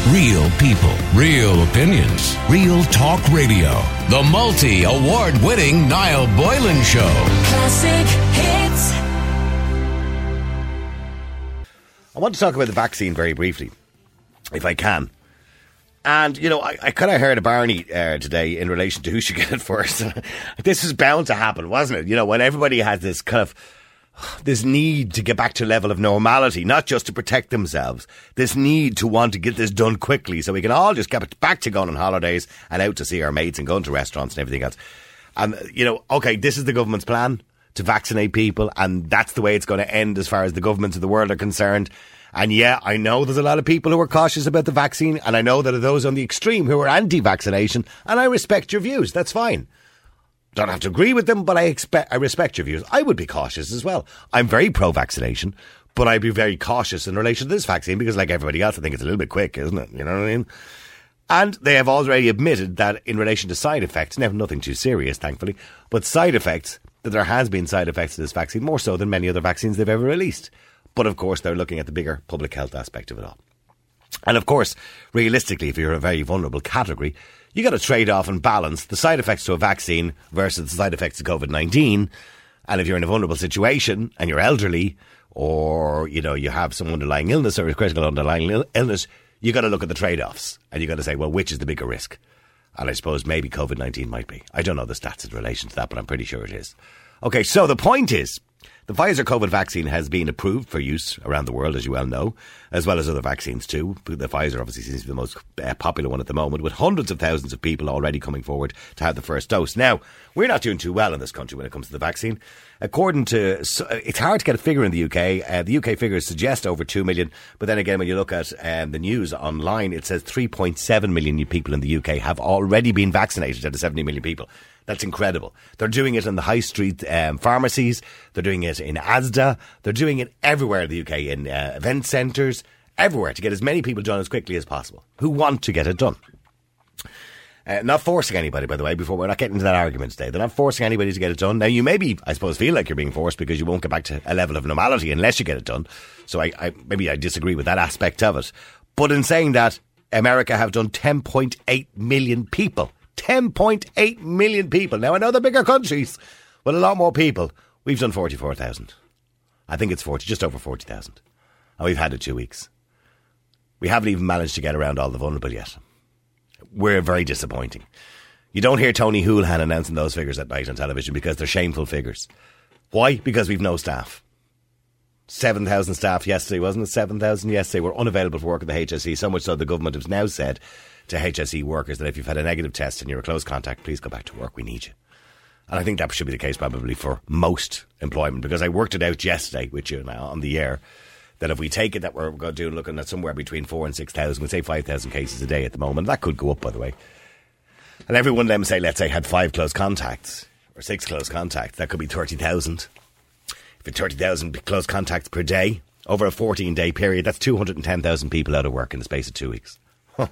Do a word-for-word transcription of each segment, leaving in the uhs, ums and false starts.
Real people, real opinions, Real Talk Radio. The multi-award-winning Niall Boylan Show. Classic hits. I want to talk about the vaccine very briefly, if I can. And, you know, I, I kind of heard a Barney uh, today in relation to who should get it first. This was bound to happen, wasn't it? You know, when everybody has this kind of, this need to get back to a level of normality, not just to protect themselves, this need to want to get this done quickly so we can all just get back to going on holidays and out to see our mates and going to restaurants and everything else. And, you know, okay, this is the government's plan to vaccinate people, and that's the way it's going to end as far as the governments of the world are concerned. And yeah, I know there's a lot of people who are cautious about the vaccine, and I know that there are those on the extreme who are anti-vaccination, and I respect your views. That's fine. Don't have to agree with them, but I expect I respect your views. I would be cautious as well. I'm very pro-vaccination, but I'd be very cautious in relation to this vaccine because, like everybody else, I think it's a little bit quick, isn't it? You know what I mean? And they have already admitted that in relation to side effects, now nothing too serious, thankfully, but side effects, that there has been side effects to this vaccine, more so than many other vaccines they've ever released. But of course, they're looking at the bigger public health aspect of it all. And of course, realistically, if you're a very vulnerable category, you got to trade off and balance the side effects to a vaccine versus the side effects of COVID nineteen. And if you're in a vulnerable situation and you're elderly, or, you know, you have some underlying illness or a critical underlying il- illness, you got to look at the trade-offs and you got to say, well, which is the bigger risk? And I suppose maybe COVID nineteen might be. I don't know the stats in relation to that, but I'm pretty sure it is. Okay, so the point is, the Pfizer COVID vaccine has been approved for use around the world, as you well know, as well as other vaccines too. The Pfizer obviously seems to be the most uh, popular one at the moment, with hundreds of thousands of people already coming forward to have the first dose. Now, we're not doing too well in this country when it comes to the vaccine. According to, so it's hard to get a figure in the U K. Uh, the U K figures suggest over two million, but then again, when you look at um, the news online, it says three point seven million people in the U K have already been vaccinated out of seventy million people. That's incredible. They're doing it in the high street um, pharmacies. They're doing it in Asda. They're doing it everywhere in the U K, in uh, event centres, everywhere, to get as many people done as quickly as possible who want to get it done. Uh, not forcing anybody, by the way, before we're not getting into that argument today. They're not forcing anybody to get it done. Now, you maybe, I suppose, feel like you're being forced because you won't get back to a level of normality unless you get it done. So I, I maybe I disagree with that aspect of it. But in saying that, America have done ten point eight million people. ten point eight million people. Now, I know they're bigger countries, but a lot more people. We've done forty-four thousand. I think it's forty, just over forty thousand. And we've had it two weeks. We haven't even managed to get around all the vulnerable yet. We're very disappointing. You don't hear Tony Holohan announcing those figures at night on television because they're shameful figures. Why? Because we've no staff. seven thousand staff yesterday, wasn't it? seven thousand yesterday were unavailable for work at the H S E, so much so the government has now said to H S E workers that if you've had a negative test and you're a close contact, please go back to work, we need you. And I think that should be the case probably for most employment, because I worked it out yesterday with you now on the air, that if we take it that we're going to do looking at somewhere between four and six thousand, we'll say five thousand cases a day at the moment. That could go up, by the way. And every one of them, say, let's say, had five close contacts or six close contacts, that could be thirty thousand. If it's thirty thousand close contacts per day over a fourteen-day period, that's two hundred ten thousand people out of work in the space of two weeks.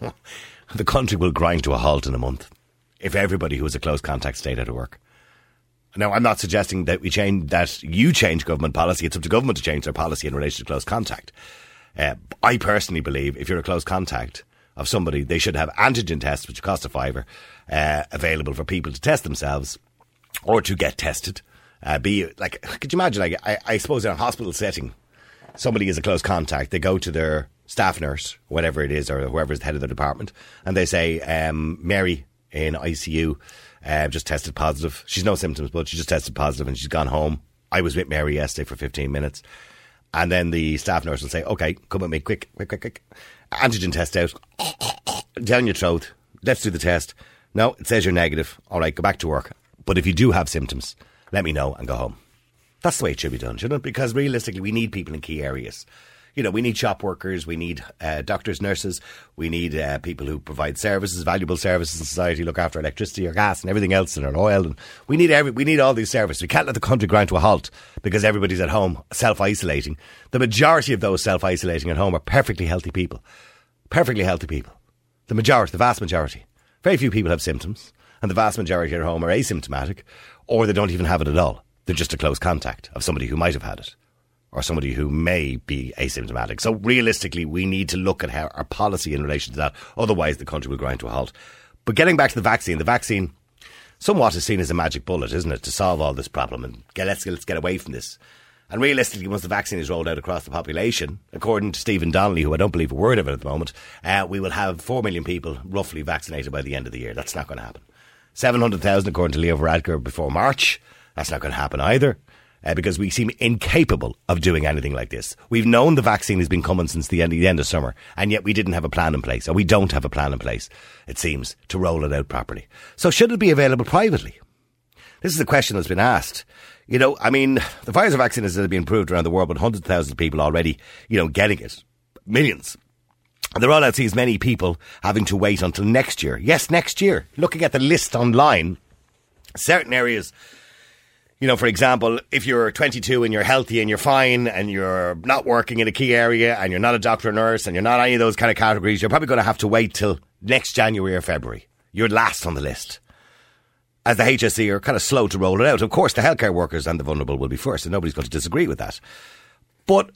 The country will grind to a halt in a month if everybody who was a close contact stayed out of work. Now, I'm not suggesting that we change, that you change government policy. It's up to government to change their policy in relation to close contact. Uh, I personally believe if you're a close contact of somebody, they should have antigen tests, which cost a fiver, uh, available for people to test themselves or to get tested. Uh, be like, could you imagine? Like, I, I suppose in a hospital setting, somebody is a close contact. They go to their staff nurse, whatever it is, or whoever's the head of the department, and they say, um, Mary in I C U uh, just tested positive. She's no symptoms, but she just tested positive and she's gone home. I was with Mary yesterday for fifteen minutes. And then the staff nurse will say, okay, come with me, quick, quick, quick, quick. Antigen test out. Down your throat. Let's do the test. No, it says you're negative. All right, go back to work. But if you do have symptoms, let me know and go home. That's the way it should be done, shouldn't it? Because realistically, we need people in key areas. You know, we need shop workers, we need uh, doctors, nurses, we need uh, people who provide services, valuable services in society, look after electricity or gas and everything else, and our oil. And we need every, we need all these services. We can't let the country grind to a halt because everybody's at home self-isolating. The majority of those self-isolating at home are perfectly healthy people. Perfectly healthy people. The majority, the vast majority. Very few people have symptoms, and the vast majority at home are asymptomatic, or they don't even have it at all. They're just a close contact of somebody who might have had it. or somebody who may be asymptomatic. So realistically, we need to look at how our policy in relation to that. Otherwise, the country will grind to a halt. But getting back to the vaccine, the vaccine somewhat is seen as a magic bullet, isn't it, to solve all this problem and get, let's, let's get away from this. And realistically, once the vaccine is rolled out across the population, according to Stephen Donnelly, who I don't believe a word of it at the moment, uh, we will have four million people roughly vaccinated by the end of the year. That's not going to happen. seven hundred thousand according to Leo Varadkar before March. That's not going to happen either. Uh, because we seem incapable of doing anything like this. We've known the vaccine has been coming since the end, the end of summer, and yet we didn't have a plan in place, or we don't have a plan in place, it seems, to roll it out properly. So should it be available privately? This is a question that's been asked. You know, I mean, the Pfizer vaccine has been approved around the world with hundreds of thousands of people already, you know, getting it. Millions. And the rollout sees many people having to wait until next year. Yes, next year. Looking at the list online, certain areas... You know, for example, if you're twenty-two and you're healthy and you're fine and you're not working in a key area and you're not a doctor or nurse and you're not any of those kind of categories, you're probably going to have to wait till next January or February. You're last on the list. As the H S E are kind of slow to roll it out. Of course, the healthcare workers and the vulnerable will be first, and nobody's going to disagree with that. But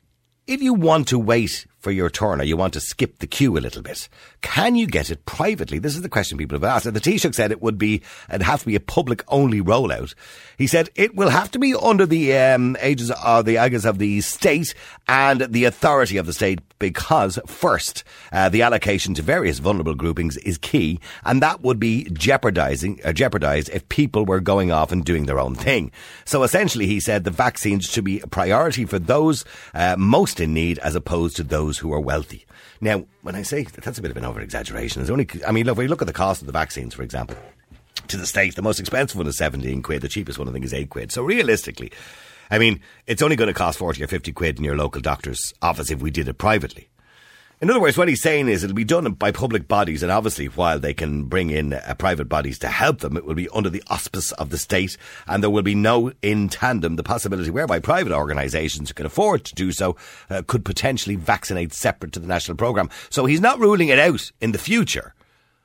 if you want to wait for your turn or you want to skip the queue a little bit, can you get it privately? This is the question people have asked. And the Taoiseach said it would be, it'd have to be a public only rollout. He said it will have to be under the um, aegis of the aegis of the state and the authority of the state because first, uh, the allocation to various vulnerable groupings is key, and that would be jeopardizing, uh, jeopardized if people were going off and doing their own thing. So essentially, he said the vaccines should be a priority for those uh, most in need as opposed to those who are wealthy. Now, when I say that's a bit of an over-exaggeration, it's only, I mean, look, when you look at the cost of the vaccines, for example, to the state, the most expensive one is seventeen quid, the cheapest one I think is eight quid. So realistically, I mean, it's only going to cost forty or fifty quid in your local doctor's office if we did it privately. In other words, what he's saying is it'll be done by public bodies, and obviously while they can bring in uh, private bodies to help them, it will be under the auspice of the state, and there will be no in tandem the possibility whereby private organisations who can afford to do so uh, could potentially vaccinate separate to the national programme. So he's not ruling it out in the future,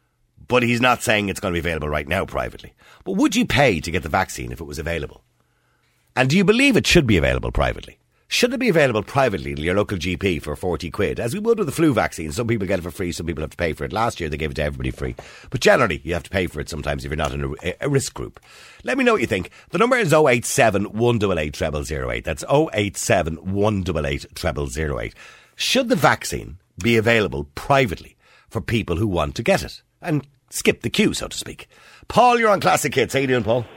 but he's not saying it's going to be available right now privately. But would you pay to get the vaccine if it was available? And do you believe it should be available privately? Should it be available privately to your local G P for forty quid? As we would with the flu vaccine, some people get it for free, some people have to pay for it. Last year they gave it to everybody free. But generally, you have to pay for it sometimes if you're not in a, a risk group. Let me know what you think. The number is oh eight seven, one eight eight, zero zero zero eight. That's oh eight seven, one eight eight, zero zero zero eight. Should the vaccine be available privately for people who want to get it? And skip the queue, so to speak. Paul, you're on Classic Hits. How you doing, Paul?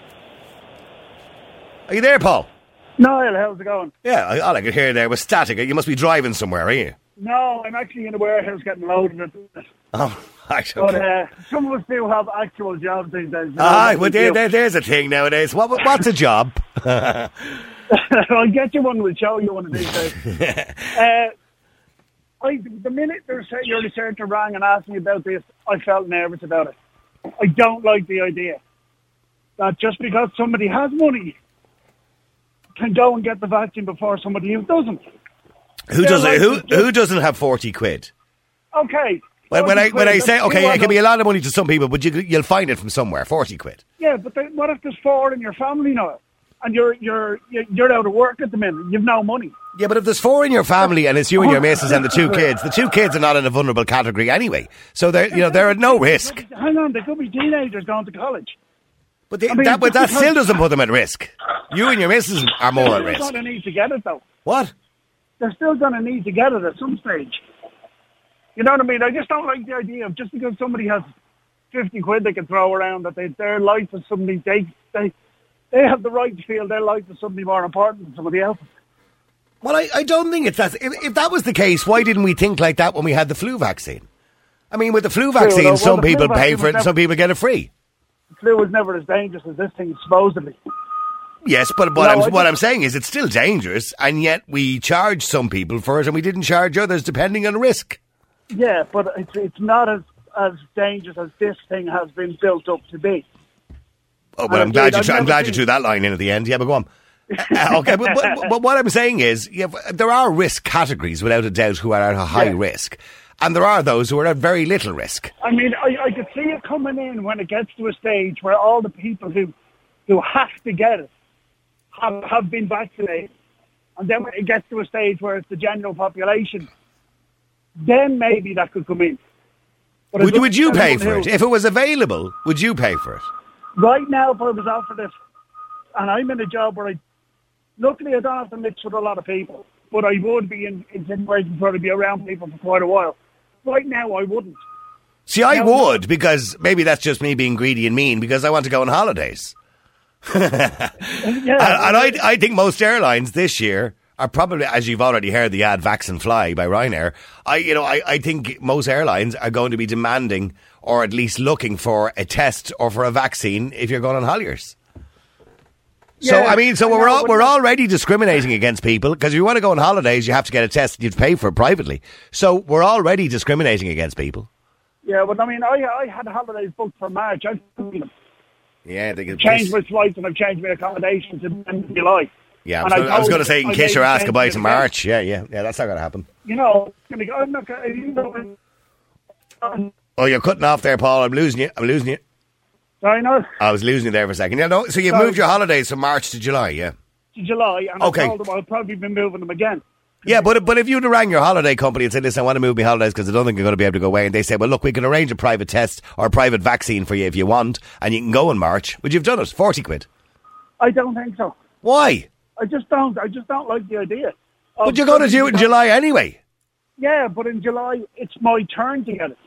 Are you there, Paul? Niall, how's it going? Yeah, all I could hear there was static. You must be driving somewhere, are you? No, I'm actually in a warehouse getting loaded at the minute. Oh, right, okay. But uh, some of us do have actual jobs these days. Ah, well, there, there, there's a thing nowadays. What, what's a job? I'll get you one, we'll show you one of these days. uh, I, the minute your researcher rang and asked me about this, I felt nervous about it. I don't like the idea that just because somebody has money can go and get the vaccine before somebody who doesn't. Who They're doesn't? like Who just, who doesn't have forty quid? Okay. When, when I when I say okay, yeah, it can be a lot of money to some people, but you you'll find it from somewhere. Forty quid. Yeah, but then what if there's four in your family now, and you're you're you're out of work at the minute? You've no money. Yeah, but if there's four in your family and it's you and your missus and the two kids, the two kids are not in a vulnerable category anyway, so they're you know they're at no risk. Hang on, they could be teenagers going to college. But they, I mean, that but that because- still doesn't put them at risk. You and your missus are more at They're risk. still going to need to get it though. What? They're still going to need to get it at some stage. You know what I mean? I just don't like the idea of just because somebody has fifty quid they can throw around that they, their life is somebody they they they have the right to feel their life is somebody more important than somebody else's. Well, I, I don't think it's that. If, if that was the case, why didn't we think like that when we had the flu vaccine? I mean, with the flu vaccine, well, some the flu people pay vaccine for it and was some people get it free. The flu was never as dangerous as this thing, supposedly. Yes, but what, No, I'm, I what just- I'm saying is it's still dangerous, and yet we charge some people for it and we didn't charge others depending on risk. Yeah, but it's it's not as as dangerous as this thing has been built up to be. Oh, but I'm And glad you I've I'm never glad you seen- threw that line in at the end. Yeah, but go on. Uh, okay, but, but, but what I'm saying is yeah, there are risk categories, without a doubt, who are at a high Yeah. risk, and there are those who are at very little risk. I mean, I, I could see it coming in when it gets to a stage where all the people who who have to get it have, have been vaccinated. and then when it gets to a stage where it's the general population, then maybe that could come in. But Would, would you pay for who, it? If it was available, would you pay for it? Right now, if I was offered it, and I'm in a job where I, luckily I don't have to mix with a lot of people, but I would be in, in situations where I'd be around people for quite a while. Right now, I wouldn't. See, I now, would, because maybe that's just me being greedy and mean, because I want to go on holidays. yeah, and and I, I think most airlines this year are probably, as you've already heard, the ad "Vax and Fly" by Ryanair. I, you know, I, I think most airlines are going to be demanding, or at least looking for, a test or for a vaccine if you're going on holidays. So Yeah, I mean, so I we're know, all, but- we're already discriminating against people, because if you want to go on holidays, you have to get a test and you have to pay for it privately. So we're already discriminating against people. Yeah, but I mean, I I had holidays booked for March. I've Yeah, they could changed my flights and I've changed my accommodations in the end of July. Yeah, I And was, gonna, I was told- going to say, in I case made you're the asked change goodbye in to advance. March. Yeah, yeah, yeah, that's not going to happen. You know, I'm gonna go, I'm not gonna, you know, um, Oh, you're cutting off there, Paul. I'm losing you. I'm losing you. sorry, no, I was losing you there for a second. Yeah, no. So you Sorry. moved your holidays from March to July, yeah. to July, and Okay. I told them I'll probably be moving them again. Yeah, but but if you'd have rang your holiday company and said, listen, I want to move my holidays because I don't think you're going to be able to go away, and they said, well, look, we can arrange a private test or a private vaccine for you if you want, and you can go in March, would you have done it? forty quid. I don't think so. Why? I just don't. I just don't like the idea. of But you're going to do it in something- July anyway. Yeah, but in July it's my turn to get it.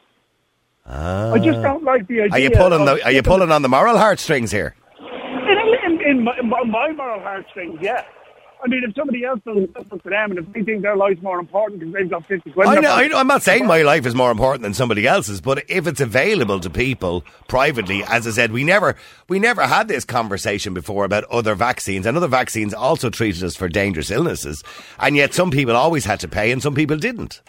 Ah. I just don't like the idea. Are you pulling of the, Are you skipping- pulling on the moral heartstrings here? In, in, in, my, in my moral heartstrings, yeah. I mean, if somebody else doesn't, that's up to them, and if they think their life's more important because they've got fifty quid. in I their know, I pocket- know, I'm not saying my life is more important than somebody else's, but if it's available to people privately, as I said, we never we never had this conversation before about other vaccines, and other vaccines also treated us for dangerous illnesses, and yet some people always had to pay and some people didn't.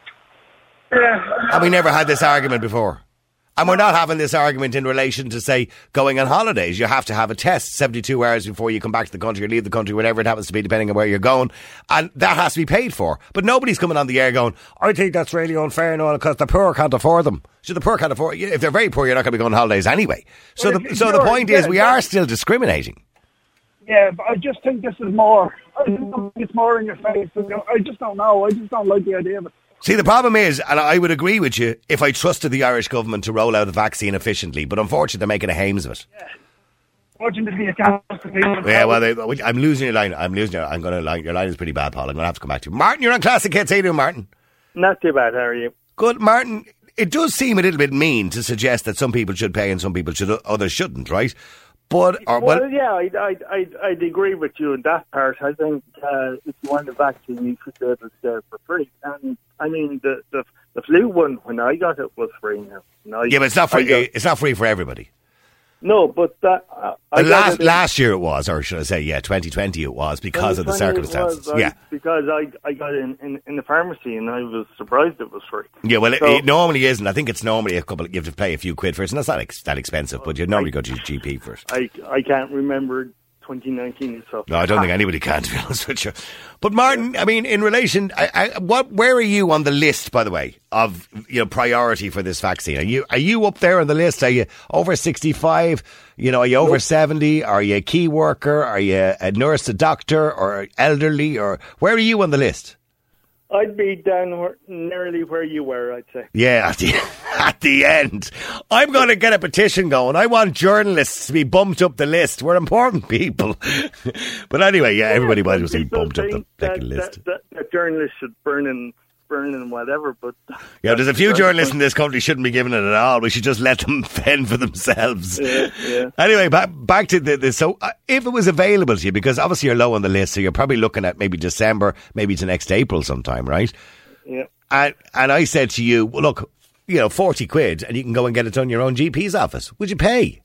Yeah. And we never had this argument before. And we're not having this argument in relation to, say, going on holidays. You have to have a test seventy-two hours before you come back to the country or leave the country, whatever it happens to be, depending on where you're going. And that has to be paid for. But nobody's coming on the air going, I think that's really unfair and all, because the poor can't afford them. So the poor can't afford, if they're very poor, you're not going to be going on holidays anyway. So Well, the, if so the you're- point is, yeah, we yeah. are still discriminating. Yeah, but I just think this is more. I just think it's more in your face. I just don't know. I just don't like the idea of it. See, the problem is, and I would agree with you, if I trusted the Irish government to roll out a vaccine efficiently, but unfortunately they're making a hames of it. Fortunately, it can't. Yeah, well, they, I'm losing your line. I'm losing your. I'm going to line. Your line is pretty bad, Paul. I'm going to have to come back to you. Martin, you're on Classic Hits. How you doing, Martin? Not too bad, how are you? Good, Martin. It does seem a little bit mean to suggest that some people should pay and some people should, others shouldn't, right? But or, Well, well, yeah, I'd, I'd, I'd, I'd agree with you in that part. I think uh, if you want a vaccine, you should be able to get it for free. And I mean, the, the the flu one, when I got it, was free now. And I, yeah, but it's not I free. got- It's not free for everybody. no, but that, uh, I But got last it in- last year it was, or should I say, yeah, twenty twenty it was because of the twenty twenty it circumstances. was, I- yeah, because I I got it in, in, in the pharmacy and I was surprised it was free. yeah. Well, it, So- it normally isn't. I think it's normally a couple. You have to pay a few quid for it, and it's not ex- that expensive. But you normally go to your G P for it. I I can't remember twenty nineteen. So No, I don't think anybody can, to be honest with you. But Martin, I mean, in relation, I, I, what, where are you on the list, by the way, of you know priority for this vaccine? Are you are you up there on the list? Are you over sixty-five? You know, are you over seventy? Are you a key worker? Are you a nurse, a doctor, or elderly? Or where are you on the list? I'd be down where, nearly where you were, I'd say. Yeah, at the, at the end. I'm going to get a petition going. I want journalists to be bumped up the list. We're important people. But anyway, yeah, everybody Some wants to be people bumped up the think that, fucking list. That, that, that journalists should burn in, burn in whatever, but... Yeah, there's a few that's- journalists in this country shouldn't be given it at all. We should just let them fend for themselves. Yeah, yeah. Anyway, back back to the, the so uh, if it was available to you, because obviously you're low on the list, so you're probably looking at maybe December, maybe to next April sometime, right? Yeah. And and I said to you, well, look, you know, forty quid, and you can go and get it done in your own G P's office. Would you pay?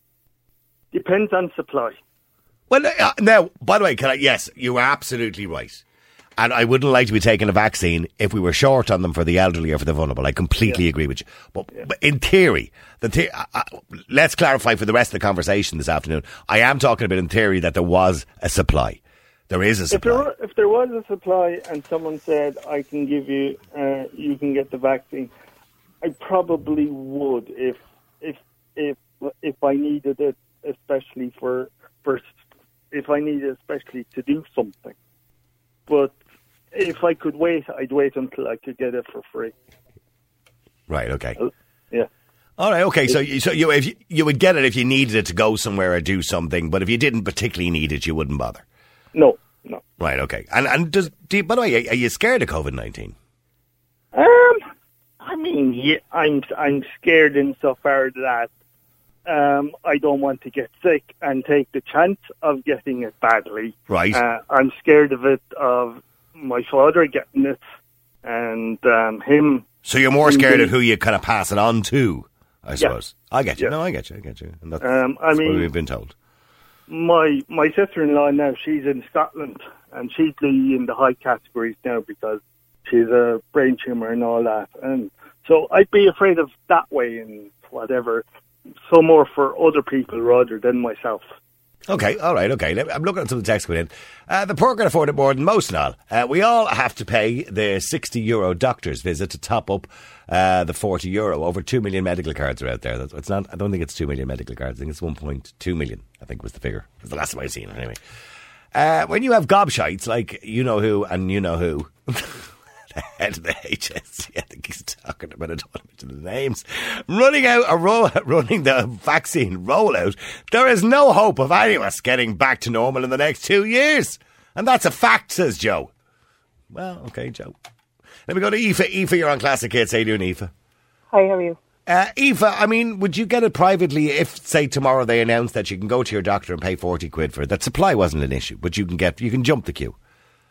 Depends on supply. Well, uh, now, by the way, can I? Yes, you are absolutely right. And I wouldn't like to be taking a vaccine if we were short on them for the elderly or for the vulnerable. I completely Yeah. agree with you. But, yeah. but in theory, the the- uh, uh, let's clarify for the rest of the conversation this afternoon. I am talking about in theory that there was a supply. There is a If supply. there, were, if there was a supply and someone said, I can give you, uh, you can get the vaccine, I probably would if if if if I needed it, especially for, for if I needed it especially to do something. but if I could wait, I'd wait until I could get it for free. Right, okay. Yeah. All right, okay. So, you- so you if you, you would get it if you needed it to go somewhere or do something, but if you didn't particularly need it, you wouldn't bother. No, no. Right, okay. And and does do you, by the way, are you scared of COVID nineteen? Um, I mean, yeah, I'm I'm scared insofar that um, I don't want to get sick and take the chance of getting it badly. Right. Uh, I'm scared of it, of my father getting it, and um, him. So you're more scared of who you kind of pass it on to, I suppose. I get you. Yeah. No, I get you. I get you. And that's, Um, I that's mean- what we've been told. My my sister-in-law now, she's in Scotland, and she's the, in the high categories now because she's a brain tumour and all that. And so I'd be afraid of that way and whatever, so more for other people rather than myself. Okay, all right, okay. Let- I'm looking at some of the text coming in. Uh, the poor can afford it more than most and all. Uh, we all have to pay the sixty euro doctor's visit to top up uh, the forty euro. Over two million medical cards are out there. That's, it's not. I don't think it's two million medical cards. I think it's one point two million, I think was the figure. That's the last time I seen it, anyway. Uh, when you have gobshites, like you know who and you know who, the head of the H S C, I think he's talking about, I don't want to mention the names, running out a roll, running the vaccine rollout, there is no hope of any of us getting back to normal in the next two years. And that's a fact, says Joe. Well, okay, Joe. Let me go to Aoife. Aoife, you're on Classic Hits. How you doing, Aoife? Hi, how are you? Uh, Aoife, I mean, would you get it privately if, say, tomorrow they announce that you can go to your doctor and pay forty quid for it? That supply wasn't an issue, but you can get, you can jump the queue.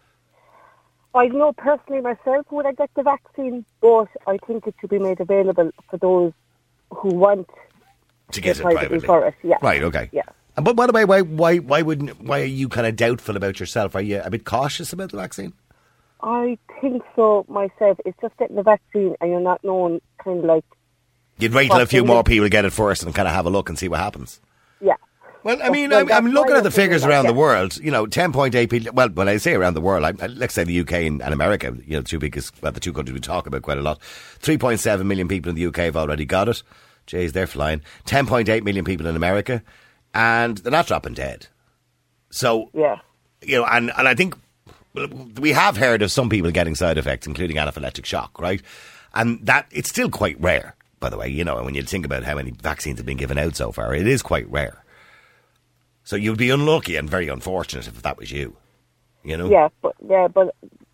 I know personally myself would I get the vaccine, but I think it should be made available for those who want To get it privately privately. for it. Yeah. Right, okay. Yeah. And But by the way, why, why, why wouldn't, why are you kind of doubtful about yourself? Are you a bit cautious about the vaccine? I think so myself. It's just getting the vaccine and you're not known kind of like, You'd wait till a What, few can more you- people get it first and kind of have a look and see what happens. yeah. Well, I Well, mean, well, I'm, I'm that's looking my at the opinion, figures like, around the yeah. world. You know, ten point eight billion. Well, when I say around the world, I, let's say the U K and, and America, you know, the two biggest, well, the two countries we talk about quite a lot. three point seven million people in the U K have already got it. Jeez, they're flying. ten point eight million people in America. And they're not dropping dead. So, Yeah. you know, and, and I think we have heard of some people getting side effects, including anaphylactic shock, right? And that, it's still quite rare, by the way, you know, when you think about how many vaccines have been given out so far, it is quite rare. So you'd be unlucky and very unfortunate if that was you, you know? Yeah, but, yeah, but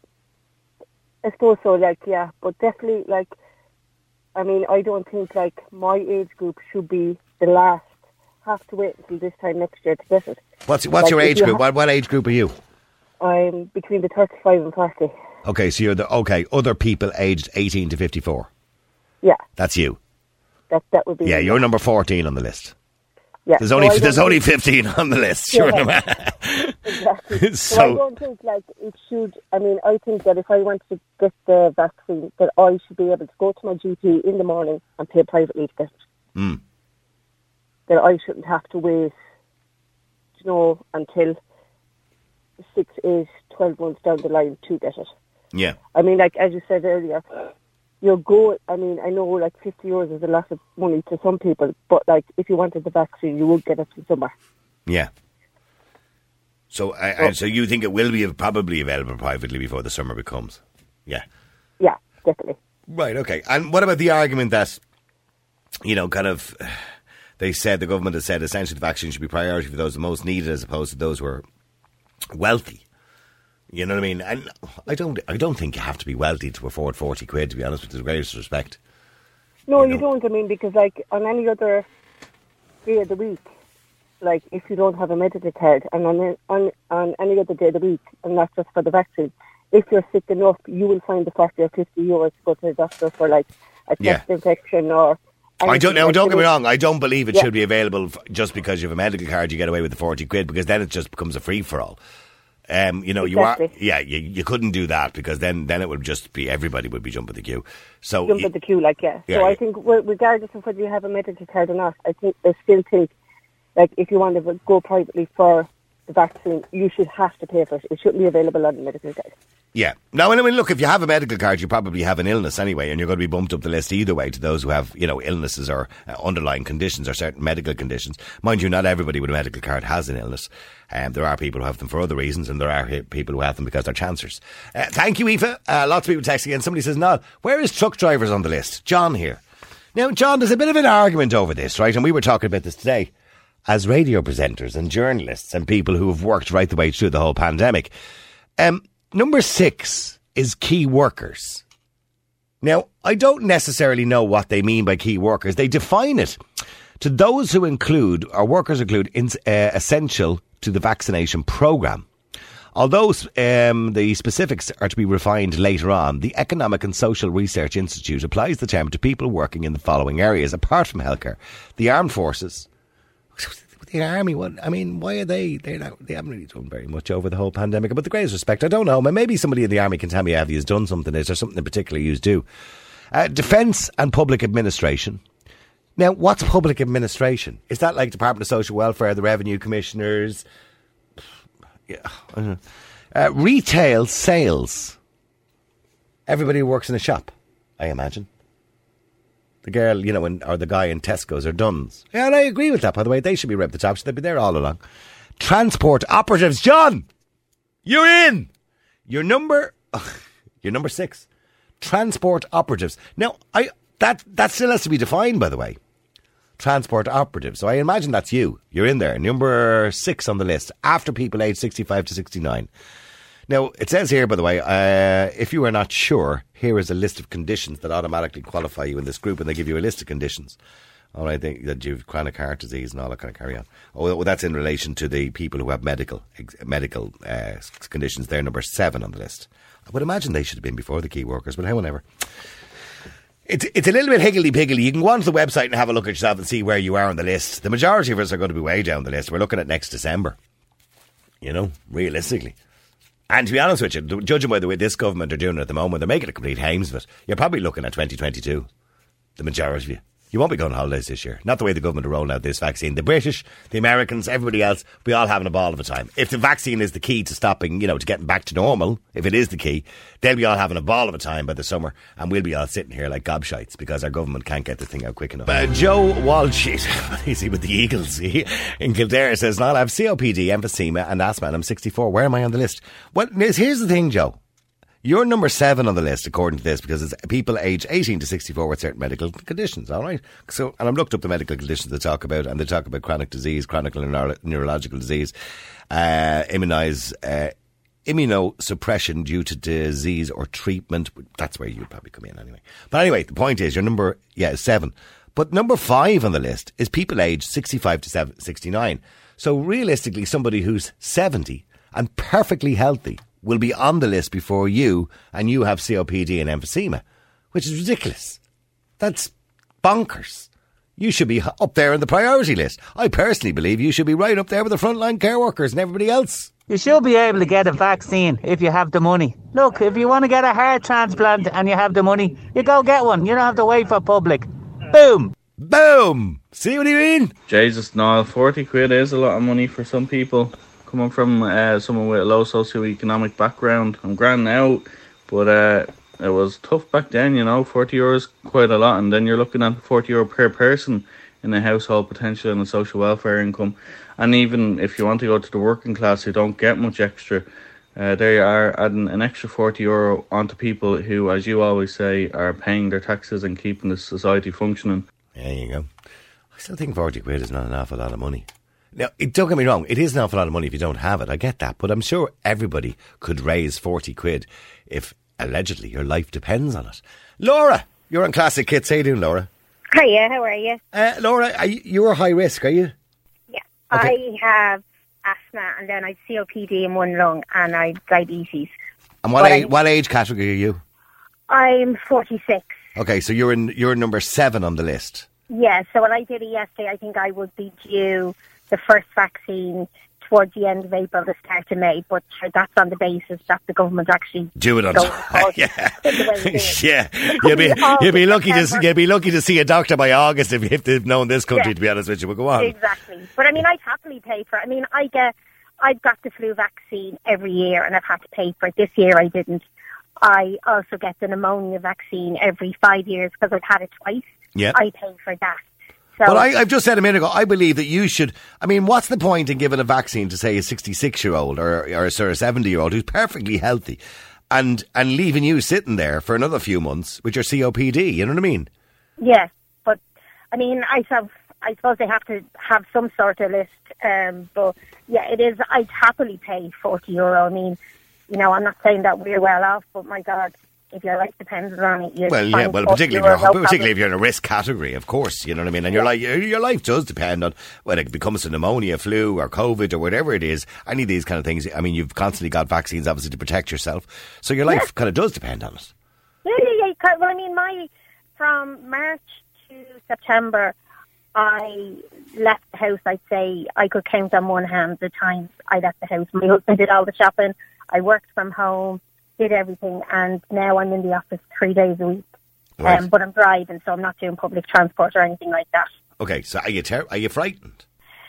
I suppose so, like, yeah, but definitely, like, I mean, I don't think, like, my age group should be the last, have to wait until this time next year to get it. What's, what's Like, your if age you group? ha- What, what age group are you? I'm between the thirty-five and forty. Okay, so you're the, okay, other people aged eighteen to fifty-four. Yeah, That's you. that that would be... Yeah, you're number fourteen on the list. Yeah. There's So only I there's don't only think- fifteen on the list. Yeah. You're number- Exactly. so, So- I don't think like it should. I mean, I think that if I wanted to get the vaccine, that I should be able to go to my G P in the morning and pay privately to get it. Mm. That I shouldn't have to wait, you know, until six, eight, twelve months down the line to get it. Yeah. I mean, like as you said earlier, your go. I mean, I know like fifty euros is a lot of money to some people, but like if you wanted the vaccine, you would get it from somewhere. Yeah. So, I, I, so you think it will be probably available privately before the summer becomes? Yeah. Yeah, definitely. Right. Okay. And what about the argument that, you know, kind of, they said the government has said essentially the vaccine should be priority for those the most needed as opposed to those who are wealthy. You know what I mean? And I don't, I don't think you have to be wealthy to afford forty quid. To be honest, with the greatest respect. No, You you, know. don't. I mean, because like on any other day of the week, like if you don't have a medical card, and on on on any other day of the week, and not just for the vaccine, if you're sick enough, you will find the forty or fifty euros to go to the doctor for like a Yeah. chest infection or. I don't know. anything Don't like get me that. wrong. I don't believe it Yeah. should be available f- just because you have a medical card. You get away with the forty quid because then it just becomes a free for all. Um, you know, you are. Exactly. Yeah, you, you couldn't do that because then, then it would just be everybody would be jumping the queue. So Jump y- at the queue, like yeah. Yeah, so yeah. I think, well, regardless of whether you have a medical card or not, I think I still think, like if you want to go privately for the vaccine, you should have to pay for it. It shouldn't be available on the medical card. Yeah. Now, I mean, look, if you have a medical card, you probably have an illness anyway, and you're going to be bumped up the list either way to those who have, you know, illnesses or uh, underlying conditions or certain medical conditions. Mind you, not everybody with a medical card has an illness. Um, there are people who have them for other reasons, and there are people who have them because they're chancers. Uh, thank you, Aoife. Uh, lots of people texting in. Somebody says, no, where is truck drivers on the list? John here. Now, John, there's a bit of an argument over this, right? And we were talking about this today. As radio presenters and journalists and people who have worked right the way through the whole pandemic. Um, number six is key workers. Now, I don't necessarily know what they mean by key workers. They define it to those who include, or workers include, in, uh, essential to the vaccination programme. Although um, the specifics are to be refined later on, the Economic and Social Research Institute applies the term to people working in the following areas, apart from healthcare: the armed forces. The army, what I mean, why are they? They're not, they haven't really done very much over the whole pandemic. But the greatest respect, I don't know. Maybe somebody in the army can tell me have you done something. Is there something in particular you do? Uh, defence and public administration. Now, what's public administration? Is that like Department of Social Welfare, the Revenue Commissioners? Yeah, uh, uh, retail sales. Everybody who works in a shop, I imagine. The girl, you know, in, or the guy in Tesco's or Dunn's. Yeah, and I agree with that, by the way. They should be right at the top. They'd be there all along. Transport operatives. John, you're in. You're number, you're number six. Transport operatives. Now, I that that still has to be defined, by the way. Transport operatives. So I imagine that's you. You're in there. Number six on the list. After people aged sixty-five to sixty-nine. Now, it says here, by the way, uh, if you are not sure, here is a list of conditions that automatically qualify you in this group, and they give you a list of conditions. All right, they, that you've chronic heart disease and all that kind of carry on. Oh, well, that's in relation to the people who have medical medical uh, conditions. They're number seven on the list. I would imagine they should have been before the key workers, but however. It's, it's a little bit higgledy-piggledy. You can go onto the website and have a look at yourself and see where you are on the list. The majority of us are going to be way down the list. We're looking at next December. You know, realistically. And to be honest with you, judging by the way this government are doing it at the moment, they're making a complete hames of it. You're probably looking at twenty twenty-two, the majority of you. You won't be going on holidays this year. Not the way the government are rolling out this vaccine. The British, the Americans, everybody else, we all having a ball of a time. If the vaccine is the key to stopping, you know, to getting back to normal, if it is the key, they'll be all having a ball of a time by the summer, and we'll be all sitting here like gobshites because our government can't get the thing out quick enough. Uh, Joe Walsh, he's with the Eagles he, in Kildare, says, "I'll have C O P D, emphysema and asthma, and I'm sixty-four. Where am I on the list?" Well, here's the thing, Joe. You're number seven on the list, according to this, because it's people aged eighteen to sixty-four with certain medical conditions, all right? So, and I've looked up the medical conditions they talk about, and they talk about chronic disease, chronic neuro- neurological disease, uh, immunize, uh, immunosuppression due to disease or treatment. That's where you'd probably come in anyway. But anyway, the point is, your number, yeah, is seven. But number five on the list is people aged sixty-five to sixty-nine. So realistically, somebody who's seventy and perfectly healthy will be on the list before you, and you have C O P D and emphysema, which is ridiculous. That's bonkers. You should be up there in the priority list. I personally believe you should be right up there with the frontline care workers and everybody else. You should be able to get a vaccine if you have the money. Look, if you want to get a heart transplant and you have the money, you go get one. You don't have to wait for public. Boom. Boom. See what I mean? Jesus, Niall, forty quid is a lot of money for some people. Coming from uh, someone with a low socioeconomic background, I'm grand now, but uh, it was tough back then, you know. forty euros quite a lot, and then you're looking at forty euro per person in a household potential and a social welfare income. And even if you want to go to the working class who don't get much extra, uh, they are adding an extra forty euro onto people who, as you always say, are paying their taxes and keeping the society functioning. There you go. I still think forty quid is not an awful lot of money. Now, don't get me wrong, it is an awful lot of money if you don't have it, I get that, but I'm sure everybody could raise forty quid if, allegedly, your life depends on it. Laura, you're on Classic Hits. How you doing, Laura? Hiya, how are you? Uh, Laura, are you, you're high risk, are you? Yeah, Okay. I have asthma, and then I have C O P D in one lung, and I have diabetes. And what, But age, I- what age category are you? I'm forty-six. Okay, so you're in you're number seven on the list. Yeah, so when I did it yesterday, I think I would be due the first vaccine towards the end of April, the start of May, but sure, that's on the basis that the government actually Do it on goes time. forward Yeah, with the way they do it. yeah. It You'll could be August, you'll be lucky to September. you'll be lucky to see a doctor by August if you have to know in this country. Yeah. To be honest with you, but go on. Exactly. But I mean, I'd happily pay for it. I mean, I get, I've got the flu vaccine every year and I've had to pay for it. This year I didn't. I also get the pneumonia vaccine every five years because I've had it twice. Yeah. I pay for that. So, Well, I, I've just said a minute ago, I believe that you should, I mean, what's the point in giving a vaccine to, say, a sixty-six-year-old or, or a sort of seventy-year-old who's perfectly healthy and, and leaving you sitting there for another few months with your C O P D, you know what I mean? Yeah, but, I mean, I have, I suppose they have to have some sort of list, um, but, yeah, it is, I'd happily pay forty euro. I mean, you know, I'm not saying that we're well off, but, my God, if your life depends on it, you Well, yeah, well, particularly if, you're, particularly if you're in a risk category, of course, you know what I mean? And your, life, your, your life does depend on whether it becomes a pneumonia, flu or COVID or whatever it is, any of these kind of things. I mean, you've constantly got vaccines, obviously, to protect yourself. So your life yeah. kind of does depend on it. Yeah, yeah, yeah. Well, I mean, my from March to September, I left the house, I'd say I could count on one hand the times I left the house. My husband did all the shopping. I worked from home, did everything, and now I'm in the office three days a week. Right. Um, but I'm driving, so I'm not doing public transport or anything like that. Okay, so are you ter- are you frightened?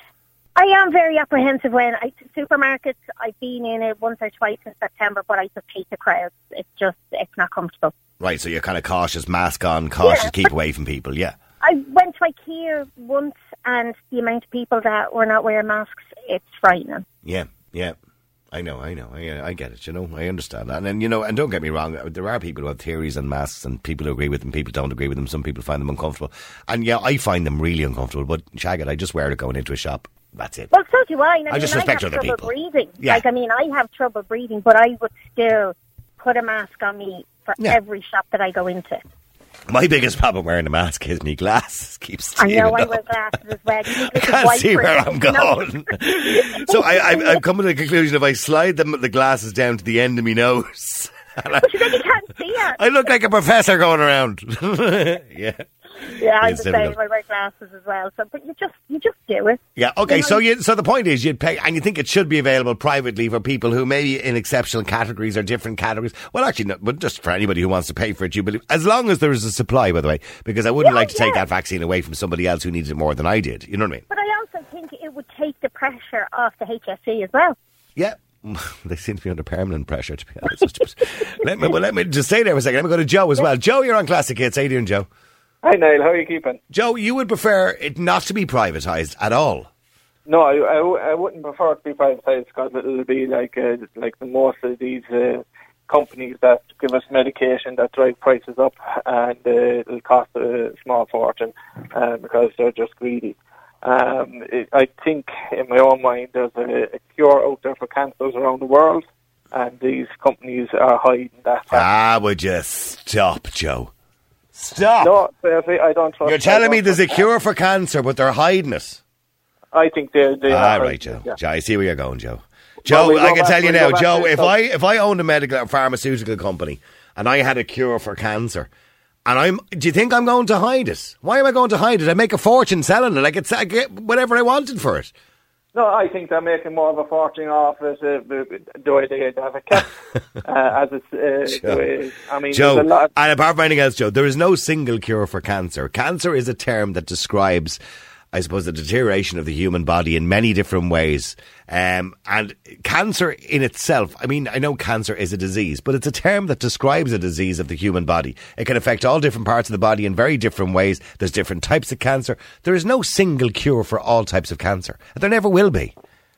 I am very apprehensive when I supermarkets. I've been in it once or twice in September, but I just hate the crowds. It's just it's not comfortable. Right, so you're kind of cautious, mask on, cautious, yeah, keep away from people. Yeah. I went to IKEA once, and the amount of people that were not wearing masks, it's frightening. Yeah, yeah. I know, I know, I, I get it, you know, I understand that. And then, you know, and don't get me wrong, there are people who have theories on masks and people who agree with them, people don't agree with them, some people find them uncomfortable. And yeah, I find them really uncomfortable, but Shagget, I just wear it going into a shop. That's it. Well, so do I. I, mean, I just respect I have other trouble people. breathing. Yeah. Like, I mean, I have trouble breathing, but I would still put a mask on me for yeah. every shop that I go into. My biggest problem wearing a mask is my glasses keep steaming I know, I up. wear glasses as well. I can't see where I'm going. So I, I, I've come to the conclusion if I slide them, the glasses down to the end of my nose. And I, but then you can't see it. I look like a professor going around. yeah. Yeah, I'm the same. I wear glasses as well. So, but you just you just do it. Yeah. Okay. You know, so you so the point is you'd pay, and you think it should be available privately for people who maybe in exceptional categories or different categories. Well, actually, no, but just for anybody who wants to pay for it, you believe, as long as there is a supply. By the way, because I wouldn't yeah, like to yeah. take that vaccine away from somebody else who needs it more than I did. You know what I mean? But I also think it would take the pressure off the H S C as well. Yeah. They seem to be under permanent pressure, to be honest. let me well, let me just stay there for a second. Let me go to Joe as well. Joe, you're on Classic Hits. How you doing, Joe? Hi, Niall. How are you keeping? Joe, you would prefer it not to be privatised at all? No, I, I, I wouldn't prefer it to be privatised because it'll be like uh, like the most of these uh, companies that give us medication that drive prices up, and uh, it'll cost a small fortune uh, because they're just greedy. Um, it, I think, in my own mind, there's a, a cure out there for cancers around the world, and these companies are hiding that fact. Ah, would you stop, Joe? Stop. No, seriously, I don't trust. You're telling me there's a cure for cancer, but they're hiding it. I think they they ah, are. Right, Joe. Yeah. Joe. I see where you're going, Joe. Joe, well, I can tell you now, Joe, if I if I owned a medical or pharmaceutical company and I had a cure for cancer, and I'm, do you think I'm going to hide it? Why am I going to hide it? I make a fortune selling it. I could I get whatever I wanted for it. No, I think they're making more of a fortune off it uh, the way they have it kept. uh, as it's, uh, Joe, way, I mean, Joe, there's a lot of- and apart from anything else, Joe, there is no single cure for cancer. Cancer is a term that describes, I suppose, the deterioration of the human body in many different ways. Um, and cancer in itself, I mean, I know cancer is a disease, but it's a term that describes a disease of the human body. It can affect all different parts of the body in very different ways. There's different types of cancer. There is no single cure for all types of cancer. There never will be.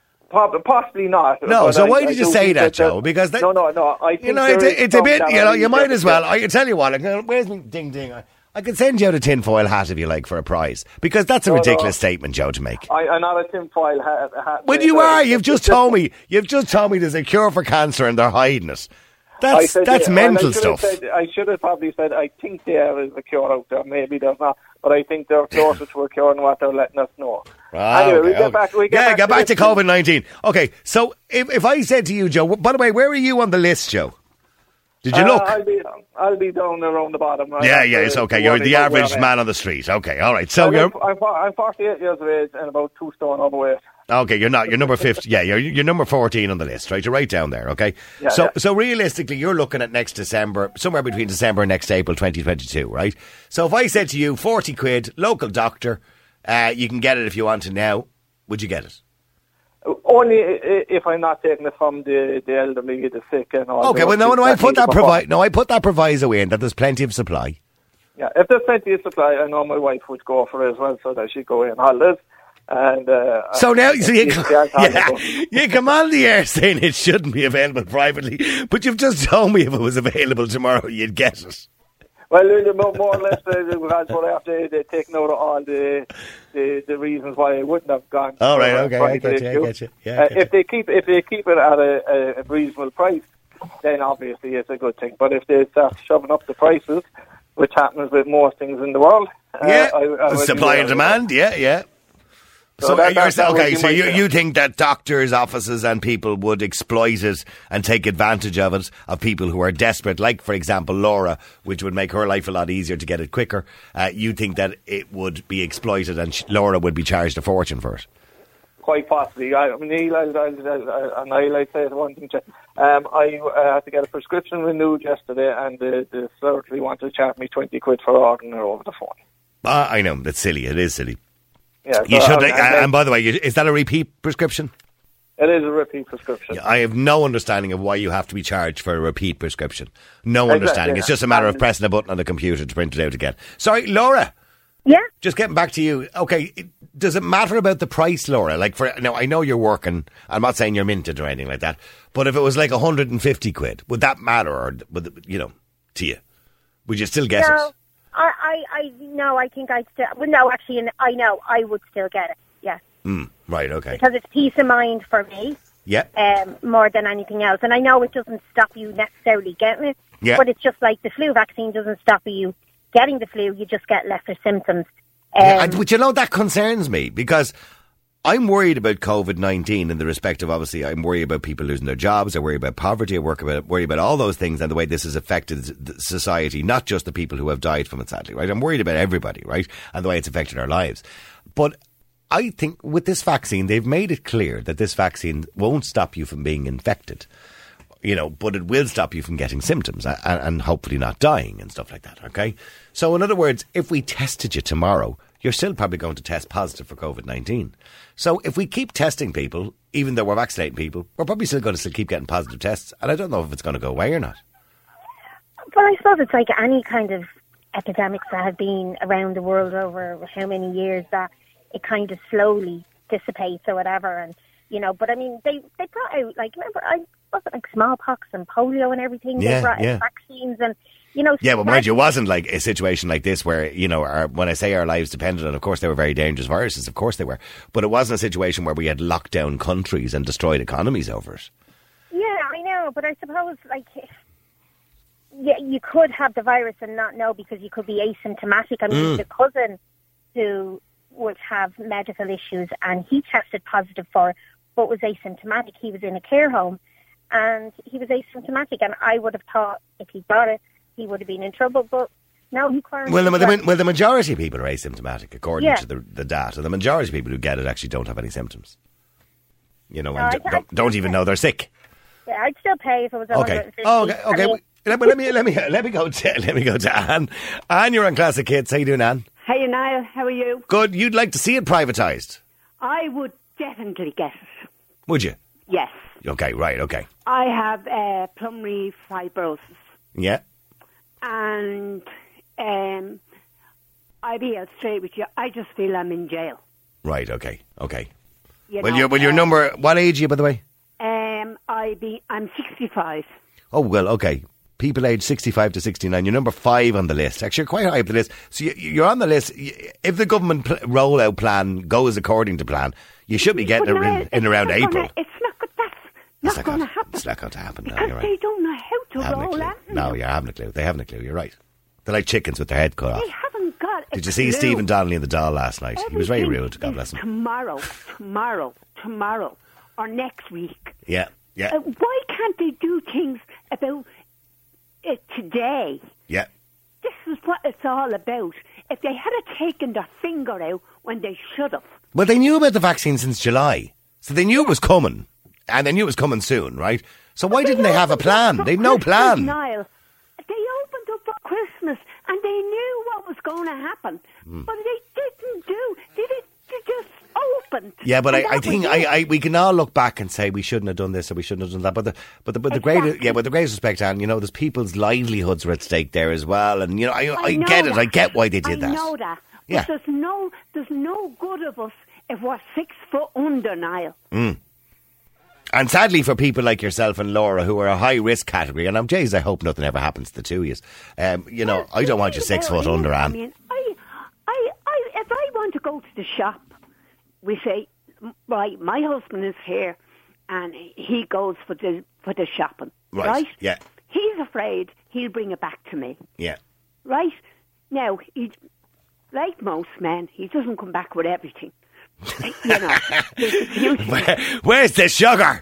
Possibly not. No, so I, why did I you say that, that Joe? Because that, no, no, no. I think you know, it's a, it's a bit. You know, you might as well. I can tell you what. Where's my ding ding? I, I can send you out a tinfoil hat if you like for a prize, because that's a no, ridiculous no. statement, Joe, to make. I, I'm not a tinfoil hat. hat well, you are. You've just told me. You've just told me there's a cure for cancer and they're hiding it. That's said, that's yeah, mental well, I stuff. Said, I should have probably said I think there is a cure out there. Maybe there's not, but I think they're closer to a cure than what they're letting us know. Ah, anyway, okay, we get okay. back. We get yeah, back get to, back to COVID nineteen. Okay, so if if I said to you, Joe, by the way, where are you on the list, Joe? Did you uh, look? I'll be, I'll be down around the bottom. Right? Yeah, yeah, it's okay. You're the average man on the street. Okay, all right. So I'm, you're. I'm, I'm forty-eight years of age and about two stone overweight. Okay, you're not. You're number fifty. Yeah, you're you're number fourteen on the list, right? You're right down there. Okay. Yeah, so yeah. so realistically, you're looking at next December, somewhere between December and next April, twenty twenty-two, right? So if I said to you, forty quid, local doctor, uh, you can get it if you want to now. Would you get it? Only if I'm not taking it from the, the elderly, the sick, and all. Okay, well, no, no, I put that provi- No, I put that proviso in that there's plenty of supply. Yeah, if there's plenty of supply, I know my wife would go for it as well, so that she'd go in holidays. And uh, so now, so you, yeah, you come on the air saying it shouldn't be available privately, but you've just told me if it was available tomorrow, you'd get it. Well, more or less, uh, after they've taken out all the, the the reasons why I wouldn't have gone. All right, okay, I get you, I get you. Yeah, uh, if they keep if they keep it at a, a reasonable price, then obviously it's a good thing. But if they start shoving up the prices, which happens with most things in the world, yeah, uh, I, I supply and demand, yeah, yeah. So, so that, that, that okay, so you, you think that doctors' offices and people would exploit it and take advantage of it, of people who are desperate, like, for example, Laura, which would make her life a lot easier to get it quicker. Uh, you think that it would be exploited and sh- Laura would be charged a fortune for it? Quite possibly. I, I mean, Neil, I, I, I, and I'll like say one thing. Um, I uh, had to get a prescription renewed yesterday, and the, the surgery wanted to charge me twenty quid for ordering it over the phone. Uh, I know, that's silly. It is silly. Yeah, you so, should. um, Uh, and, and by the way, is that a repeat prescription? It is a repeat prescription. I have no understanding of why you have to be charged for a repeat prescription. No exactly, understanding. yeah. It's just a matter of pressing a button on the computer to print it out again. Sorry, Laura. Yeah. Just getting back to you. Okay, it, does it matter about the price, Laura? Like, for now, I know you're working. I'm not saying you're minted or anything like that. But if it was like one hundred fifty quid, would that matter, or would it, you know, to you? Would you still get no. it? I, I, I, no, I think I'd still, well, no, actually, I know, I would still get it, yes. Mm, right, okay. Because it's peace of mind for me, yeah, um, more than anything else. And I know it doesn't stop you necessarily getting it, yeah. but it's just like the flu vaccine doesn't stop you getting the flu, you just get lesser symptoms. Um, yeah, and, but you know, that concerns me, because I'm worried about COVID nineteen in the respect of, obviously, I'm worried about people losing their jobs, I worry about poverty, I work about, worry about all those things and the way this has affected society, not just the people who have died from it, sadly, right? I'm worried about everybody, right? And the way it's affected our lives. But I think with this vaccine, they've made it clear that this vaccine won't stop you from being infected, you know, but it will stop you from getting symptoms and, and hopefully not dying and stuff like that, okay? So in other words, if we tested you tomorrow, you're still probably going to test positive for COVID nineteen. So if we keep testing people, even though we're vaccinating people, we're probably still going to still keep getting positive tests. And I don't know if it's going to go away or not. Well, I suppose it's like any kind of epidemics that have been around the world over how many years, that it kind of slowly dissipates or whatever. And, you know, but I mean, they, they brought out, like, remember, I wasn't like smallpox and polio and everything. Yeah, they brought yeah. out vaccines and, you know. Yeah, but mind you, it wasn't like a situation like this where, you know, our, when I say our lives depended on, of course, they were very dangerous viruses. Of course they were. But it wasn't a situation where we had locked down countries and destroyed economies over it. Yeah, I know. But I suppose, like, yeah, you could have the virus and not know because you could be asymptomatic. I mean, Mm. the cousin who would have medical issues and he tested positive for it, but was asymptomatic. He was in a care home and he was asymptomatic. And I would have thought if he got it, he would have been in trouble. But no, he quarantined. Well, the, the, well, the majority of people are asymptomatic, according Yeah. to the, the data. The majority of people who get it actually don't have any symptoms. You know, No, and I- don't, I- don't even know they're sick. Yeah, I'd still pay if it was Okay. one hundred fifty. Oh, okay. I Okay. mean, Let me, let me let me let me go to let me go to Anne. Anne, you're on Classic Hits. How you doing, Anne? Hey, Niall, how are you? Good. You'd like to see it privatised, I would definitely get it. would you? Yes. Okay. Right. Okay. I have uh, pulmonary fibrosis, Yeah. and um, I'll be out straight with you. I just feel I'm in jail. Right. Okay. Okay. You well, know, your well, your uh, number. What age are you, by the way? Um, I be I'm sixty-five. Oh well. Okay. People aged sixty-five to sixty-nine. You're number five on the list. Actually, you're quite high up the list. So you, you're on the list. If the government pl- rollout plan goes according to plan, you should be getting But it Niall, in, in around not April. Gonna, it's not. go- That's It's not not going to going happen. It's not going to happen. No, Because you're they right. don't know how to Haven't a roll clue. out. No, you haven't a clue. They haven't a clue. You're right. They're like chickens with their head cut off. They haven't got. a Did you see clue. Stephen Donnelly in the Doll last night? He was very Everything rude. God is bless him. Tomorrow, tomorrow, tomorrow, or next week. Yeah, yeah, Uh, why can't they do things about it today? yeah. This is what it's all about. If they had taken their finger out when they should have. Well, they knew about the vaccine since July, so they knew it was coming, and they knew it was coming soon, right? So why didn't they have a plan? They've no plan. Niall, they opened up for Christmas and they knew what was going to happen, Hmm. but they didn't do. They, did, they just opened. Yeah, but I, And I that think was I, it. I we can all look back and say we shouldn't have done this or we shouldn't have done that. But the but the, but the greatest Exactly. yeah, with the greatest respect, Anne, you know, there's people's livelihoods are at stake there as well, and you know, I I, I know get it, that. I get why they did I that. know that. Yeah. But there's no, there's no good of us if we're six foot under, Niall. Mm. And sadly for people like yourself and Laura who are a high risk category, and I'm Jays, I hope nothing ever happens to the two of you. Um, you know, Well, I don't want you the six thing foot about it under, is, I Anne. mean, I, I, I, if I want to go to the shop, we say, right, my husband is here, and he goes for the for the shopping, Right, right? yeah. He's afraid he'll bring it back to me, Yeah. right? Now, he, like most men, he doesn't come back with everything. You know, there's a few things. Where, where's the sugar?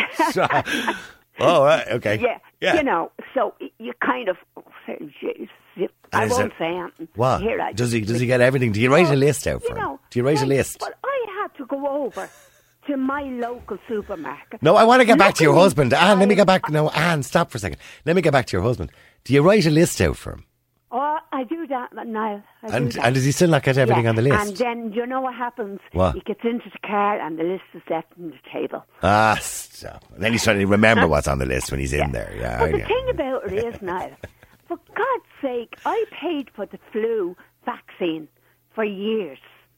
Oh, right, okay. Yeah, Yeah. you know, so you kind of oh, say, jeez, I And is won't it- say anything. What? Here I Does he does he get everything? Do you write a Well, list out for you him? know, Do you write a like, list? Well, I had to go over to my local supermarket. No, I want to get back to your Luckily, husband. Anne, let me I- get back. No, Anne, stop for a second. Let me get back to your husband. Do you write a list out for him? Oh, I do that, Niall. I do And that. and does he still not get everything Yeah, on the list? And then you know what happens? What? He gets into the car and the list is left on the table. Ah, stop. And then he's trying to remember what's on the list when he's in there. Yeah, But I the know. thing about it is, Niall, for God's sake, I paid for the flu vaccine for years.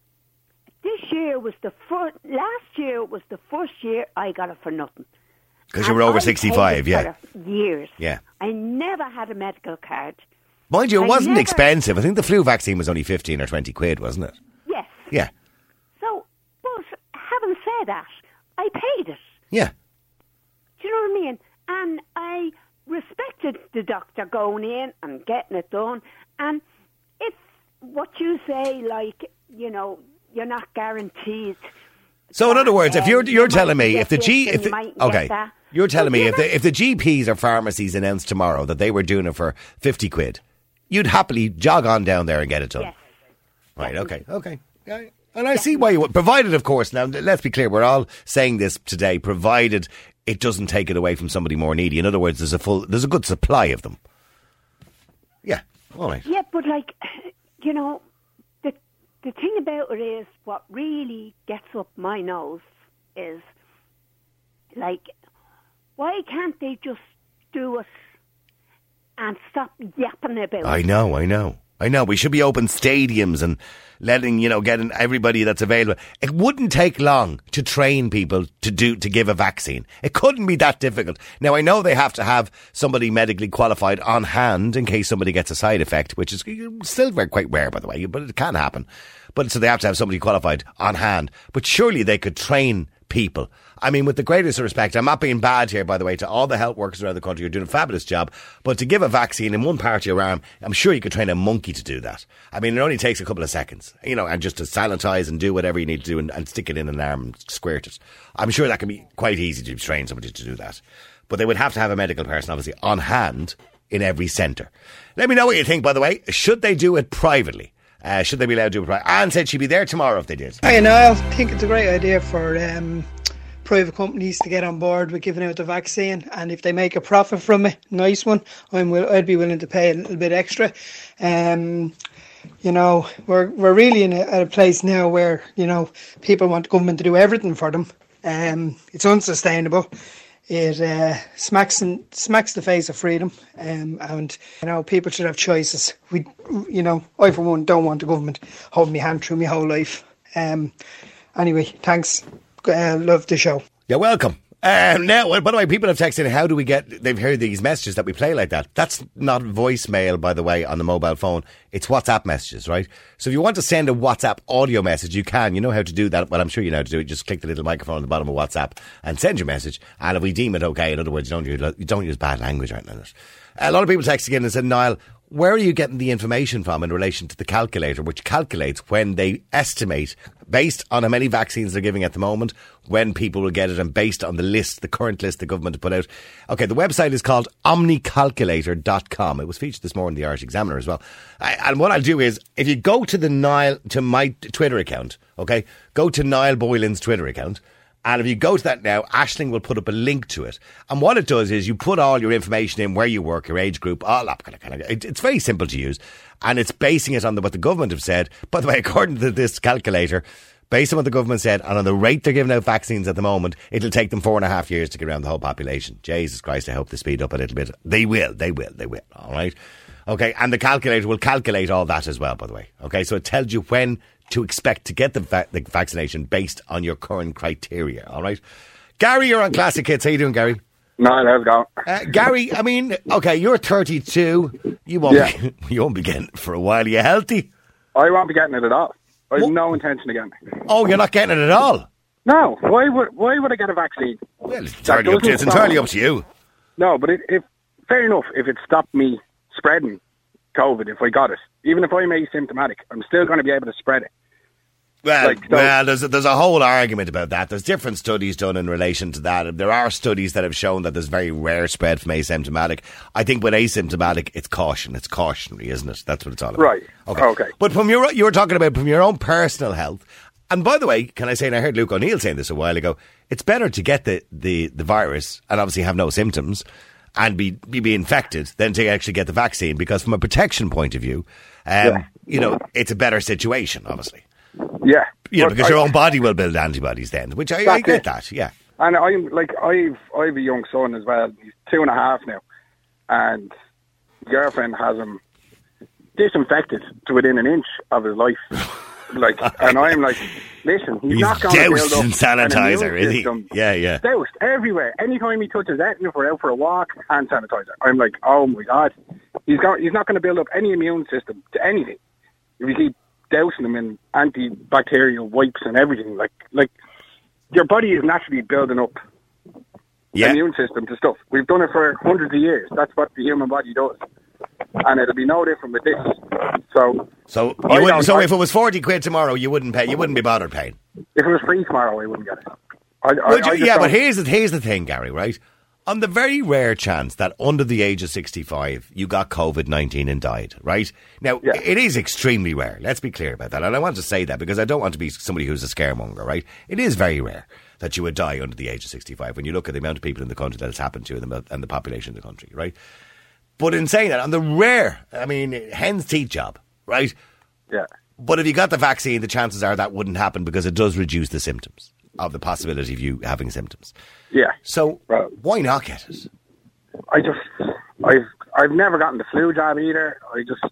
This year was the first, last year was the first year I got it for nothing. Because you And were over I paid sixty-five, it yeah. for years. Yeah. I never had a medical card. Mind you, it I wasn't never- expensive. I think the flu vaccine was only fifteen or twenty quid, wasn't it? Yes. Yeah. So, but having said that, I paid it. Yeah. Do you know what I mean? And I respected the doctor going in and getting it done. And if what you say, like, you know, you're not guaranteed. So in other words, if you're Um, you're you telling might me get if the this G and if you the, mightn't get okay, that. you're telling But me you if know- the if the G Ps or pharmacies announced tomorrow that they were doing it for fifty quid, you'd happily jog on down there and get it done. Yes. Right. Okay. Okay. Yeah, and I see why you would. Provided, of course. Now, let's be clear. We're all saying this today. Provided it doesn't take it away from somebody more needy. In other words, there's a full, there's a good supply of them. Yeah. All right. Yeah, but like, you know, the the thing about it is what really gets up my nose is like, why can't they just do it and stop yapping about I it? know. I know. I know. We should be open stadiums and letting, you know, getting everybody that's available. It wouldn't take long to train people to do, to give a vaccine. It couldn't be that difficult. Now, I know they have to have somebody medically qualified on hand in case somebody gets a side effect, which is still very quite rare, by the way, but it can happen. But so they have to have somebody qualified on hand. But surely they could train people. I mean, with the greatest respect, I'm not being bad here, by the way, to all the health workers around the country who are doing a fabulous job. But to give a vaccine in one part of your arm, I'm sure you could train a monkey to do that. I mean, it only takes a couple of seconds, you know, and just to sanitize and do whatever you need to do and, and stick it in an arm and squirt it. I'm sure that can be quite easy to train somebody to do that. But they would have to have a medical person, obviously, on hand in every centre. Let me know what you think, by the way. Should they do it privately? Uh, should they be allowed to do it privately? Anne said she'd be there tomorrow if they did. Hi, Niall. I think it's a great idea for um, private companies to get on board with giving out the vaccine, and if they make a profit from it, nice one. I'm will, I'd be willing to pay a little bit extra. Um, you know, we're we're really in a, at a place now where, you know, people want the government to do everything for them. Um, it's unsustainable. It uh, smacks and smacks the face of freedom, um, and you know, people should have choices. We, you know, I for one don't want the government holding my hand through my whole life. Um, anyway, thanks. Uh, love the show. You're welcome. Um, now, by the way, people have texted in, how do we get, they've heard these messages that we play like that. That's not voicemail, by the way, on the mobile phone. It's WhatsApp messages, right? So if you want to send a WhatsApp audio message, you can. You know how to do that. Well, I'm sure you know how to do it. Just click the little microphone on the bottom of WhatsApp and send your message. And if we deem it okay, in other words, you don't use, you don't use bad language or anything like that. A lot of people text again and said, Niall, where are you getting the information from in relation to the calculator, which calculates when they estimate, based on how many vaccines they're giving at the moment, when people will get it, and based on the list, the current list the government have put out. Okay, the website is called omni calculator dot com. It was featured this morning in the Irish Examiner as well. I, and what I'll do is, if you go to the Niall, to my Twitter account, okay, go to Niall Boylan's Twitter account, and if you go to that now, Aisling will put up a link to it. And what it does is you put all your information in, where you work, your age group, all that kind of kind of. It, it's very simple to use, and it's basing it on the, what the government have said. By the way, according to this calculator, based on what the government said, and on the rate they're giving out vaccines at the moment, it'll take them four and a half years to get around the whole population. Jesus Christ, I hope they speed up a little bit. They will, they will, they will, all right? Okay, and the calculator will calculate all that as well, by the way. Okay, so it tells you when to expect to get the, va- the vaccination based on your current criteria, all right? Gary, you're on Classic Hits. How you doing, Gary? No, let's go. Uh, Gary, I mean, okay, you're thirty-two. You won't, Yeah. be, you won't be getting it for a while. Are you healthy? I won't be getting it at all. I have no intention of getting it. Oh, you're not getting it at all? No. Why would Why would I get a vaccine? Well, it's entirely, up to, it's entirely up to you. No, but it, if fair enough, if it stopped me spreading COVID, if I got it, even if I'm asymptomatic, I'm still going to be able to spread it. Well, Like, so- well, there's a, there's a whole argument about that. There's different studies done in relation to that. There are studies that have shown that there's very rare spread from asymptomatic. I think with asymptomatic, it's caution. It's cautionary, isn't it? That's what it's all about. Right. Okay. Okay. But from your, you were talking about from your own personal health. And by the way, can I say, and I heard Luke O'Neill saying this a while ago, it's better to get the, the, the virus and obviously have no symptoms and be, be, be infected than to actually get the vaccine, because from a protection point of view, um, Yeah. you know, it's a better situation, obviously. Yeah. You know, But because I- your own body will build antibodies then, which I, I That's get it. that, yeah. And I'm like, I've I've a young son as well. He's two and a half now, and his girlfriend has him disinfected to within an inch of his life. Like, and I'm like, listen, he's, He's not going to doused build in up sanitizer, an immune is he? system. Yeah, yeah. Doused everywhere. Anytime he touches anything, if we're out for a walk, hand sanitizer. I'm like, oh my god, he's got he's not going to build up any immune system to anything if you keep dousing him in antibacterial wipes and everything. Like, like your body is naturally building up Yeah. immune system to stuff. We've done it for hundreds of years. That's what the human body does, and it'll be no different with this. So, So, I you wouldn't, don't- so I- if it was forty quid tomorrow, you wouldn't pay. You wouldn't be bothered paying. if it was free tomorrow, I wouldn't get it. I, I, Would you? I just Yeah, but don't- here's the here's the thing, Gary. Right, on the very rare chance that under the age of sixty-five you got COVID nineteen and died. Right now, it is extremely rare. Let's be clear about that. And I want to say that because I don't want to be somebody who's a scaremonger. Right, it is very rare that you would die under the age of sixty-five when you look at the amount of people in the country that it's happened to and the, and the population in the country. Right, but in saying that, on the rare, I mean, hen's teeth job. Right. Yeah. But if you got the vaccine, the chances are that wouldn't happen because it does reduce the symptoms of the possibility of you having symptoms. Yeah. So why not get it? I just, I've, I've never gotten the flu jab either. I just,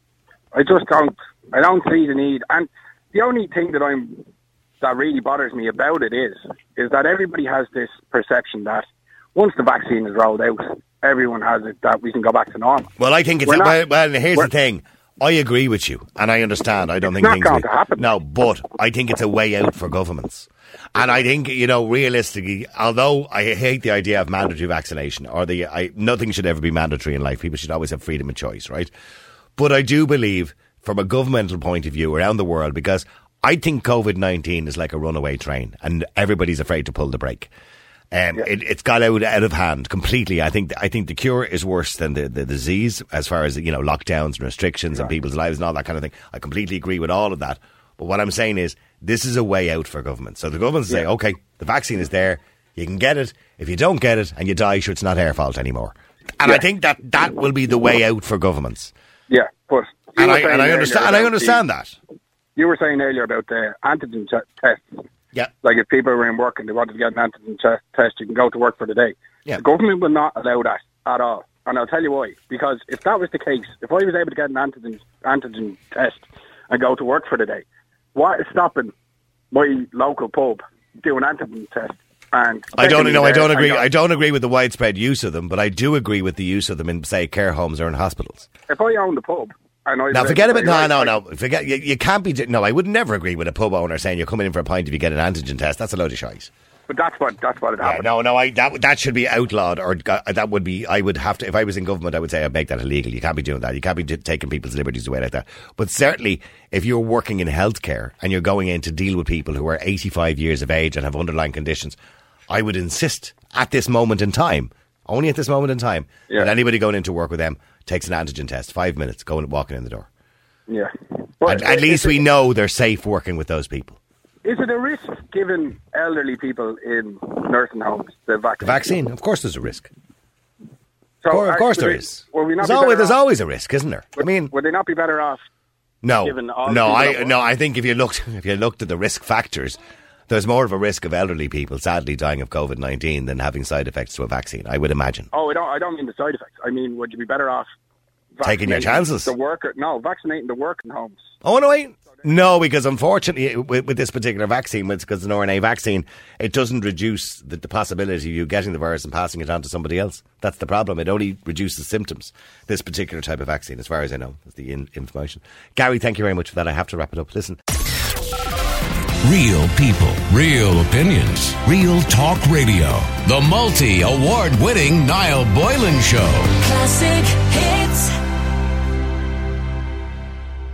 I just don't, I don't see the need. And the only thing that I'm, that really bothers me about it is, is that everybody has this perception that once the vaccine is rolled out, everyone has it that we can go back to normal. Well, I think it's, We're a, not- well, well, here's we're- the thing. I agree with you, and I understand. I don't think not things going will- to happen. No, but I think it's a way out for governments. And I think, you know, realistically, although I hate the idea of mandatory vaccination, or the I, nothing should ever be mandatory in life. People should always have freedom of choice, right? But I do believe, from a governmental point of view around the world, because I think COVID nineteen is like a runaway train, and everybody's afraid to pull the brake. Um, it, it's got out out of hand completely. I think I think the cure is worse than the, the disease as far as, you know, lockdowns and restrictions and people's lives and all that kind of thing. I completely agree with all of that. But what I'm saying is this is a way out for government. So the government say, Yeah. OK, the vaccine is there. You can get it. If you don't get it and you die, sure, it's not our fault anymore. And I Yeah. think that that will be the way out for governments. Yeah, but you And were I, saying and I earlier understand. And I about understand the- that. You were saying earlier about the antigen ch- tests. Yeah. Like if people were in work and they wanted to get an antigen ch- test, you can go to work for the day. Yeah. The government will not allow that at all. And I'll tell you why. Because if that was the case, if I was able to get an antigen antigen test and go to work for the day, what is stopping my local pub doing an antigen test? And I don't taking know. me I don't there agree. and go- I don't agree with the widespread use of them, but I do agree with the use of them in, say, care homes or in hospitals. If I owned the pub, and I Now, was forget able about to say, no, right, no, I- no. Forget you, you can't be. No, I would never agree with a pub owner saying you're coming in for a pint if you get an antigen test. That's a load of shite. But that's what that's what it Yeah, happened. no, no. I that that should be outlawed, or uh, that would be. I would have to. If I was in government, I would say I'd make that illegal. You can't be doing that. You can't be t- taking people's liberties away like that. But certainly, if you're working in healthcare and you're going in to deal with people who are eighty-five years of age and have underlying conditions, I would insist at this moment in time, only at this moment in time, Yeah. that anybody going in to work with them takes an antigen test. Five minutes, going walking in the door. Yeah. At, at least we know they're safe working with those people. Is it a risk given elderly people in nursing homes the vaccine? The vaccine, of course, there's a risk. So, Of course, of course uh, there would is. they- Will we not There's be always, better there's off, always a risk, isn't there? I mean, would they not be better off No, given all no, the I people- no, I think if you looked if you looked at the risk factors, there's more of a risk of elderly people sadly dying of COVID nineteen than having side effects to a vaccine, I would imagine. Oh, I don't. I don't mean the side effects. I mean, would you be better off Taking your vaccinating chances? The worker, no, vaccinating the working homes. Oh, no, wait. No, because unfortunately, with, with this particular vaccine, because it's an R N A vaccine, it doesn't reduce the, the possibility of you getting the virus and passing it on to somebody else. That's the problem. It only reduces symptoms, this particular type of vaccine, as far as I know. That's the in- information. Gary, thank you very much for that. I have to wrap it up. Listen. Real people, real opinions, real talk radio. The multi-award winning Niall Boylan Show. Classic